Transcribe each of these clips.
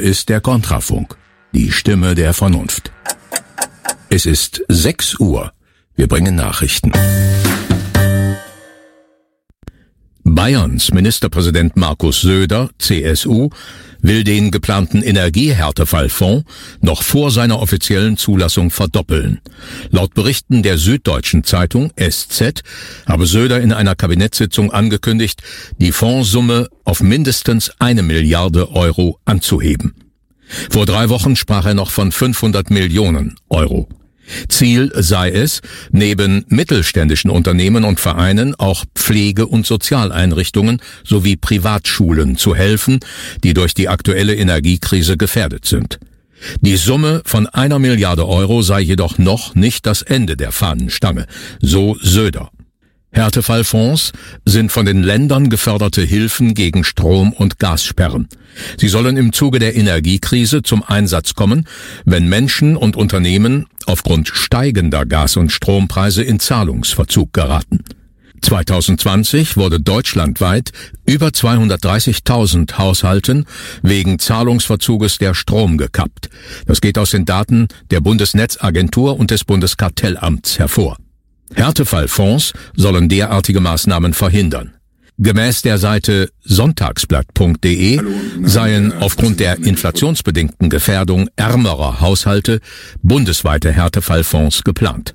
ist der Kontrafunk, die Stimme der Vernunft. Es ist 6 Uhr. Wir bringen Nachrichten. Bayerns Ministerpräsident Markus Söder, CSU, will den geplanten Energiehärtefallfonds noch vor seiner offiziellen Zulassung verdoppeln. Laut Berichten der Süddeutschen Zeitung SZ habe Söder in einer Kabinettssitzung angekündigt, die Fondssumme auf mindestens 1 Milliarde Euro anzuheben. Vor 3 Wochen sprach er noch von 500 Millionen Euro. Ziel sei es, neben mittelständischen Unternehmen und Vereinen auch Pflege- und Sozialeinrichtungen sowie Privatschulen zu helfen, die durch die aktuelle Energiekrise gefährdet sind. Die Summe von 1 Milliarde Euro sei jedoch noch nicht das Ende der Fahnenstange, so Söder. Härtefallfonds sind von den Ländern geförderte Hilfen gegen Strom- und Gassperren. Sie sollen im Zuge der Energiekrise zum Einsatz kommen, wenn Menschen und Unternehmen aufgrund steigender Gas- und Strompreise in Zahlungsverzug geraten. 2020 wurde deutschlandweit über 230.000 Haushalten wegen Zahlungsverzuges der Strom gekappt. Das geht aus den Daten der Bundesnetzagentur und des Bundeskartellamts hervor. Härtefallfonds sollen derartige Maßnahmen verhindern. Gemäß der Seite sonntagsblatt.de seien aufgrund der inflationsbedingten Gefährdung ärmerer Haushalte bundesweite Härtefallfonds geplant.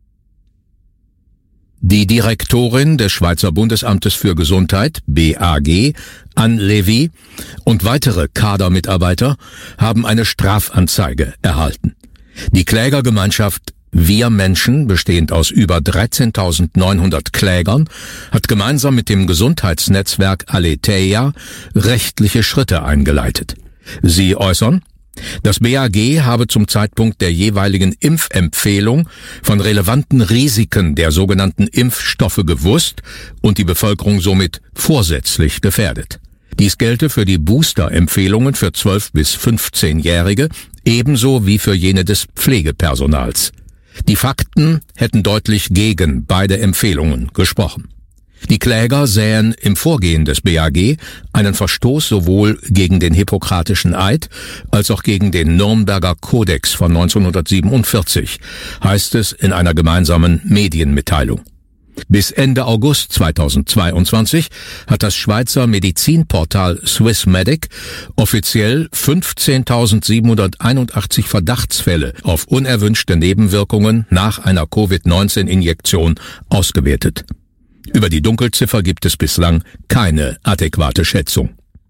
Die Direktorin des Schweizer Bundesamtes für Gesundheit, BAG, Anne Levy, und weitere Kadermitarbeiter haben eine Strafanzeige erhalten. Die Klägergemeinschaft Wir Menschen, bestehend aus über 13.900 Klägern, hat gemeinsam mit dem Gesundheitsnetzwerk Aletheia rechtliche Schritte eingeleitet. Sie äußern, das BAG habe zum Zeitpunkt der jeweiligen Impfempfehlung von relevanten Risiken der sogenannten Impfstoffe gewusst und die Bevölkerung somit vorsätzlich gefährdet. Dies gelte für die Booster-Empfehlungen für 12- bis 15-Jährige, ebenso wie für jene des Pflegepersonals. Die Fakten hätten deutlich gegen beide Empfehlungen gesprochen. Die Kläger sähen im Vorgehen des BAG einen Verstoß sowohl gegen den Hippokratischen Eid als auch gegen den Nürnberger Kodex von 1947, heißt es in einer gemeinsamen Medienmitteilung. Bis Ende August 2022 hat das Schweizer Medizinportal Swissmedic offiziell 15.781 Verdachtsfälle auf unerwünschte Nebenwirkungen nach einer Covid-19-Injektion ausgewertet. Über die Dunkelziffer gibt es bislang keine adäquate Schätzung.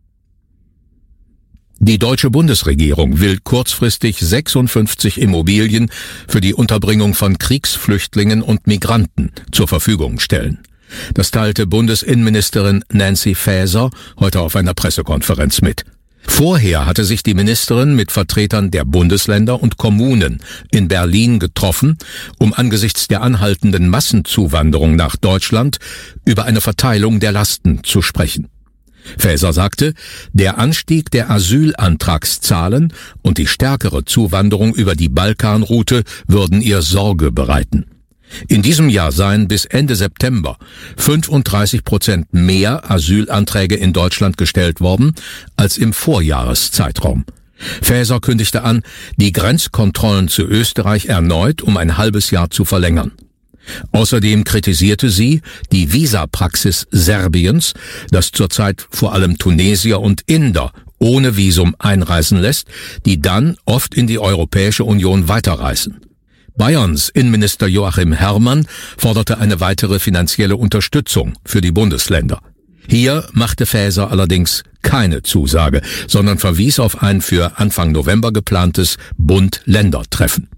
Die deutsche Bundesregierung will kurzfristig 56 Immobilien für die Unterbringung von Kriegsflüchtlingen und Migranten zur Verfügung stellen. Das teilte Bundesinnenministerin Nancy Faeser heute auf einer Pressekonferenz mit. Vorher hatte sich die Ministerin mit Vertretern der Bundesländer und Kommunen in Berlin getroffen, um angesichts der anhaltenden Massenzuwanderung nach Deutschland über eine Verteilung der Lasten zu sprechen. Faeser sagte, der Anstieg der Asylantragszahlen und die stärkere Zuwanderung über die Balkanroute würden ihr Sorge bereiten. In diesem Jahr seien bis Ende September 35% mehr Asylanträge in Deutschland gestellt worden als im Vorjahreszeitraum. Faeser kündigte an, die Grenzkontrollen zu Österreich erneut um ein halbes Jahr zu verlängern. Außerdem kritisierte sie die Visapraxis Serbiens, das zurzeit vor allem Tunesier und Inder ohne Visum einreisen lässt, die dann oft in die Europäische Union weiterreisen. Bayerns Innenminister Joachim Herrmann forderte eine weitere finanzielle Unterstützung für die Bundesländer. Hier machte Faeser allerdings keine Zusage, sondern verwies auf ein für Anfang November geplantes Bund-Länder-Treffen.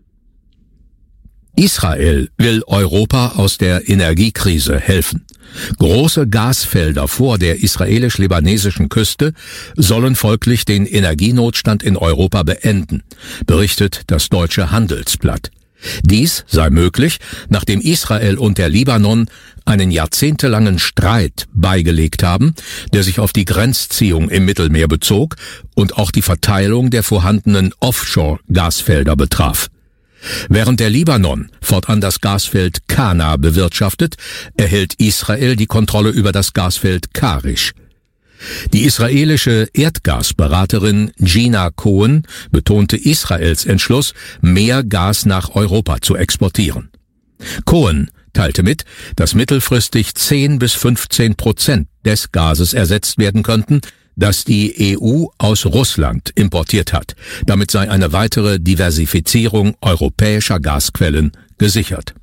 Israel will Europa aus der Energiekrise helfen. Große Gasfelder vor der israelisch-libanesischen Küste sollen folglich den Energienotstand in Europa beenden, berichtet das Deutsche Handelsblatt. Dies sei möglich, nachdem Israel und der Libanon einen jahrzehntelangen Streit beigelegt haben, der sich auf die Grenzziehung im Mittelmeer bezog und auch die Verteilung der vorhandenen Offshore-Gasfelder betraf. Während der Libanon fortan das Gasfeld Kana bewirtschaftet, erhält Israel die Kontrolle über das Gasfeld Karish. Die israelische Erdgasberaterin Gina Cohen betonte Israels Entschluss, mehr Gas nach Europa zu exportieren. Cohen teilte mit, dass mittelfristig 10-15% des Gases ersetzt werden könnten, das die EU aus Russland importiert hat. Damit sei eine weitere Diversifizierung europäischer Gasquellen gesichert.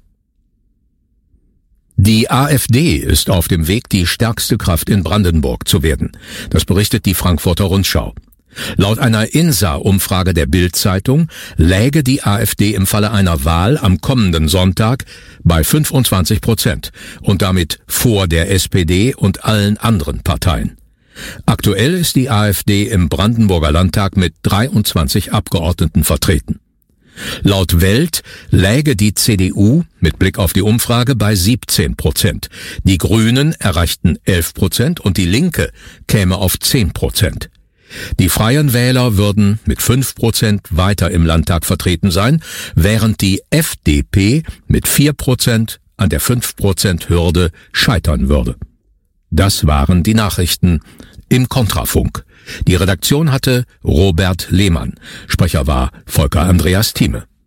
Die AfD ist auf dem Weg, die stärkste Kraft in Brandenburg zu werden. Das berichtet die Frankfurter Rundschau. Laut einer INSA-Umfrage der Bild-Zeitung läge die AfD im Falle einer Wahl am kommenden Sonntag bei 25% und damit vor der SPD und allen anderen Parteien. Aktuell ist die AfD im Brandenburger Landtag mit 23 Abgeordneten vertreten. Laut Welt läge die CDU mit Blick auf die Umfrage bei 17%. Die Grünen erreichten 11% und die Linke käme auf 10%. Die Freien Wähler würden mit 5% weiter im Landtag vertreten sein, während die FDP mit 4% an der 5%-Hürde scheitern würde. Das waren die Nachrichten im Kontrafunk. Die Redaktion hatte Robert Lehmann. Sprecher war Volker Andreas Thieme.